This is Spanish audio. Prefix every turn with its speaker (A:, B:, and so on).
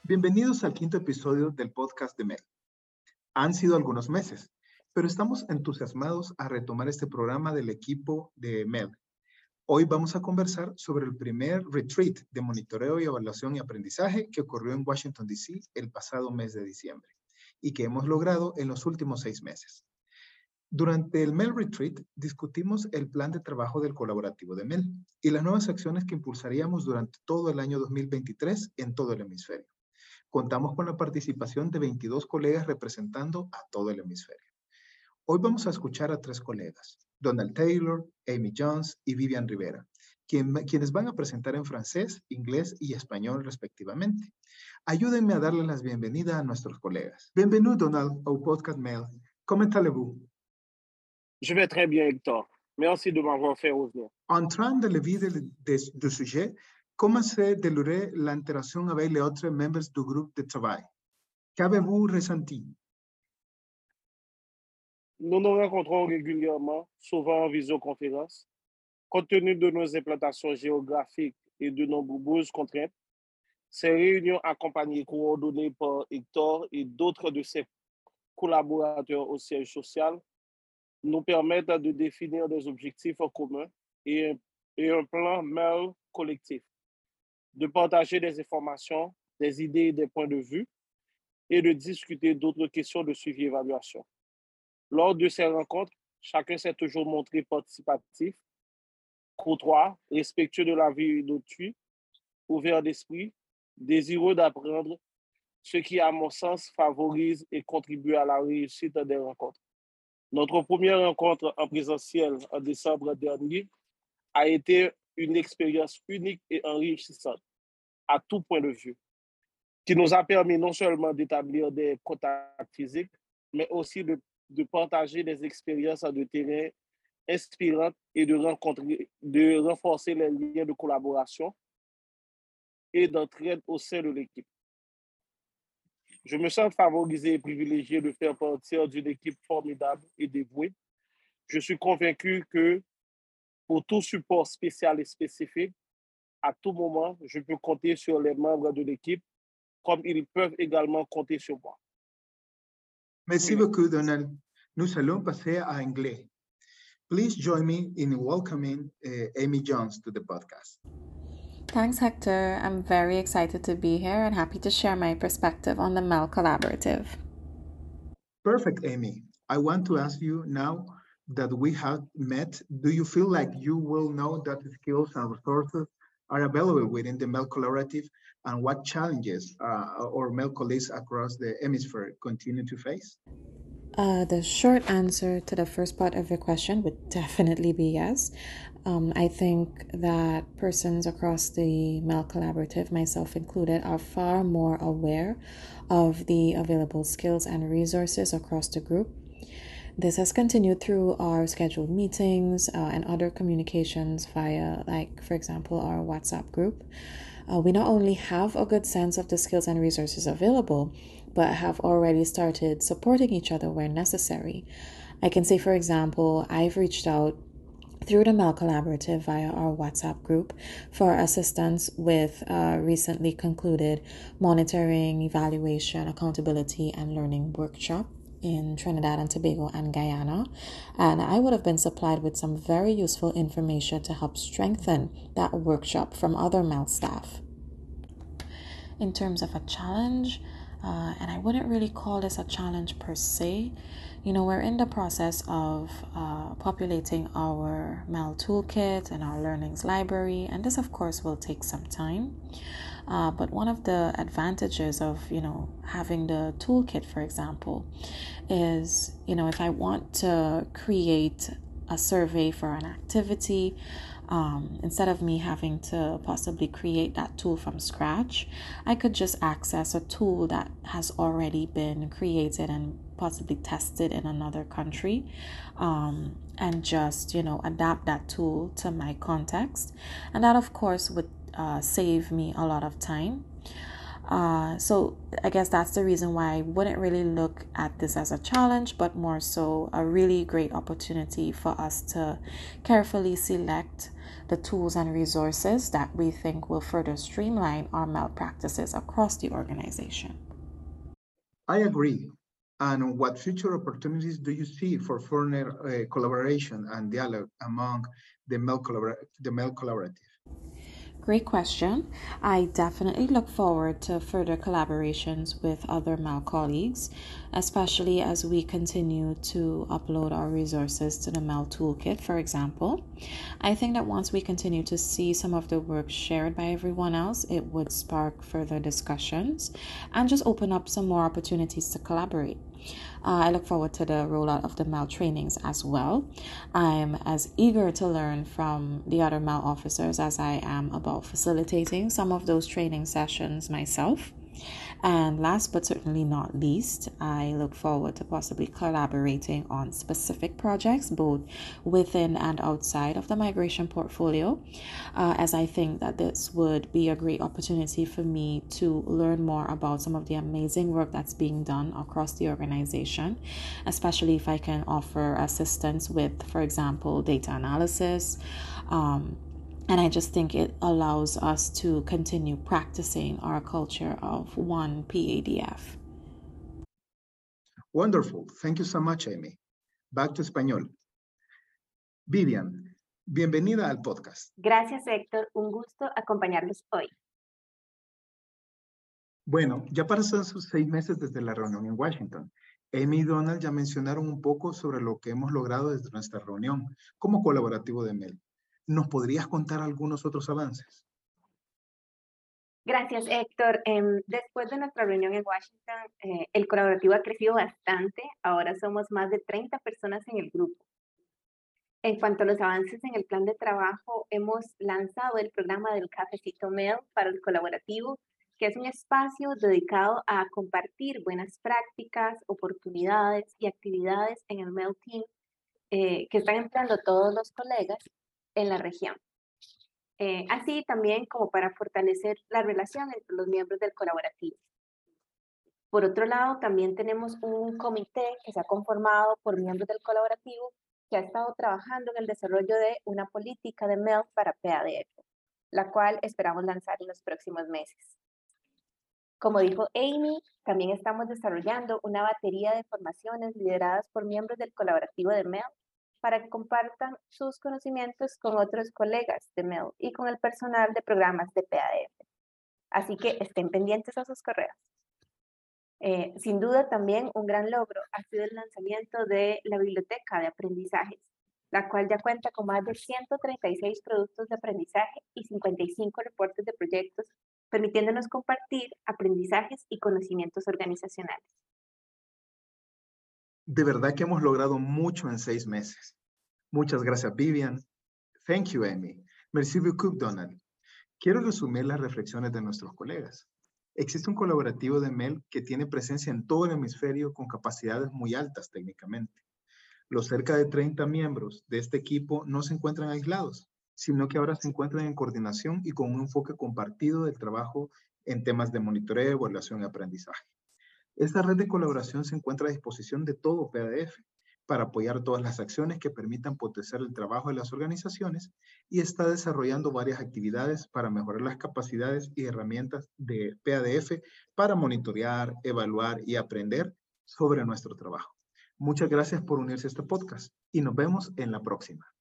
A: Bienvenidos al quinto episodio del podcast de Mel. Han sido algunos meses, pero estamos entusiasmados a retomar este programa del equipo de Mel. Hoy vamos a conversar sobre el primer retreat de monitoreo y evaluación y aprendizaje que ocurrió en Washington, D.C. el pasado mes de diciembre y que hemos logrado en los últimos 6 meses. Durante el Mel Retreat discutimos el plan de trabajo del colaborativo de Mel y las nuevas acciones que impulsaríamos durante todo el año 2023 en todo el hemisferio. Contamos con la participación de 22 colegas representando a todo el hemisferio. Hoy vamos a escuchar a 3 colegas, Donald Taylor, Amy Jones y Vivian Rivera, quienes van a presentar en francés, inglés y español respectivamente. Ayúdenme a darle las bienvenidas a nuestros colegas. Bienvenido, Donald, au podcast Mel. ¿Cómo allez-vous?
B: Je vais très bien, Hector. Merci de m'avoir fait revenir.
A: En train de lever du sujet, comment se déroulerait l'interaction avec les autres membres du groupe de travail? Qu'avez-vous ressenti?
B: Nous nous rencontrons régulièrement, souvent en visioconférence. Compte tenu de nos implantations géographiques et de nombreuses contraintes, ces réunions accompagnées et coordonnées par Hector et d'autres de ses collaborateurs au siège social nous permettent de définir des objectifs en commun et un plan MEL collectif, de partager des informations, des idées et des points de vue et de discuter d'autres questions de suivi et évaluation. Lors de ces rencontres, chacun s'est toujours montré participatif, courtois, respectueux de la vie d'autrui, ouvert d'esprit, désireux d'apprendre, ce qui, à mon sens, favorise et contribue à la réussite des rencontres. Notre première rencontre en présentiel en décembre dernier a été une expérience unique et enrichissante à tout point de vue, qui nous a permis non seulement d'établir des contacts physiques, mais aussi de partager des expériences de terrain inspirantes et de renforcer les liens de collaboration et d'entraide au sein de l'équipe. Je me sens favorisé et privilégié de faire partie d'une équipe formidable et dévouée. Je suis convaincu que pour tout support spécial et spécifique, à tout moment, je peux compter sur les membres de l'équipe comme ils peuvent également compter sur moi.
A: Merci beaucoup, Donald. Nous allons passer à anglais. Please join me in welcoming Amy Jones to the podcast.
C: Thanks, Hector. I'm very excited to be here and happy to share my perspective on the MEL Collaborative.
A: Perfect, Amy. I want to ask you now that we have met, do you feel like you will know that the skills and resources are available within the MEL Collaborative and what challenges or MEL colleagues across the hemisphere continue to face?
C: The short answer to the first part of your question would definitely be yes. I think that persons across the MEL Collaborative, myself included, are far more aware of the available skills and resources across the group. This has continued through our scheduled meetings and other communications via, like, for example, our WhatsApp group. We not only have a good sense of the skills and resources available, but have already started supporting each other where necessary. I can say, for example, I've reached out through the MEL Collaborative via our WhatsApp group for assistance with recently concluded monitoring, evaluation, accountability, and learning workshop in Trinidad and Tobago and Guyana, and I would have been supplied with some very useful information to help strengthen that workshop from other MEL staff. In terms of a challenge, and I wouldn't really call this a challenge per se, we're in the process of populating our MEL toolkit and our learnings library, and this of course will take some time. But one of the advantages of, having the toolkit, for example, is, if I want to create a survey for an activity, instead of me having to possibly create that tool from scratch, I could just access a tool that has already been created and possibly tested in another country, and just, adapt that tool to my context. And that, of course, would save me a lot of time. So I guess that's the reason why I wouldn't really look at this as a challenge, but more so a really great opportunity for us to carefully select the tools and resources that we think will further streamline our MEL practices across the organization.
A: I agree. And what future opportunities do you see for further collaboration and dialogue among the MEL Collaborative?
C: Great question. I definitely look forward to further collaborations with other MEL colleagues, especially as we continue to upload our resources to the MEL Toolkit, for example. I think that once we continue to see some of the work shared by everyone else, it would spark further discussions and just open up some more opportunities to collaborate. I look forward to the rollout of the MEL trainings as well. I'm as eager to learn from the other MEL officers as I am about facilitating some of those training sessions myself. And last but certainly not least, I look forward to possibly collaborating on specific projects, both within and outside of the migration portfolio, as I think that this would be a great opportunity for me to learn more about some of the amazing work that's being done across the organization, especially if I can offer assistance with, for example, data analysis, and I just think it allows us to continue practicing our culture of one PADF.
A: Wonderful. Thank you so much, Amy. Back to español. Vivian, bienvenida al podcast.
D: Gracias, Héctor. Un gusto acompañarlos hoy.
A: Bueno, ya pasan sus 6 meses desde la reunión en Washington. Amy y Donald ya mencionaron un poco sobre lo que hemos logrado desde nuestra reunión como colaborativo de MEL. ¿Nos podrías contar algunos otros avances?
D: Gracias, Héctor. Después de nuestra reunión en Washington, el colaborativo ha crecido bastante. Ahora somos más de 30 personas en el grupo. En cuanto a los avances en el plan de trabajo, hemos lanzado el programa del Cafecito MEL para el colaborativo, que es un espacio dedicado a compartir buenas prácticas, oportunidades y actividades en el MEL Team que están empleando todos los colegas en la región. Así también como para fortalecer la relación entre los miembros del colaborativo. Por otro lado, también tenemos un comité que se ha conformado por miembros del colaborativo que ha estado trabajando en el desarrollo de una política de MEL para PADF, la cual esperamos lanzar en los próximos meses. Como dijo Amy, también estamos desarrollando una batería de formaciones lideradas por miembros del colaborativo de MEL para que compartan sus conocimientos con otros colegas de MEL y con el personal de programas de PADF. Así que estén pendientes a sus correos. Sin duda también un gran logro ha sido el lanzamiento de la Biblioteca de Aprendizajes, la cual ya cuenta con más de 136 productos de aprendizaje y 55 reportes de proyectos, permitiéndonos compartir aprendizajes y conocimientos organizacionales.
A: De verdad que hemos logrado mucho en 6 meses. Muchas gracias, Vivian. Thank you, Amy. Merci beaucoup, Donald. Quiero resumir las reflexiones de nuestros colegas. Existe un colaborativo de MEL que tiene presencia en todo el hemisferio con capacidades muy altas técnicamente. Los cerca de 30 miembros de este equipo no se encuentran aislados, sino que ahora se encuentran en coordinación y con un enfoque compartido del trabajo en temas de monitoreo, evaluación y aprendizaje. Esta red de colaboración se encuentra a disposición de todo PADF para apoyar todas las acciones que permitan potenciar el trabajo de las organizaciones y está desarrollando varias actividades para mejorar las capacidades y herramientas de PADF para monitorear, evaluar y aprender sobre nuestro trabajo. Muchas gracias por unirse a este podcast y nos vemos en la próxima.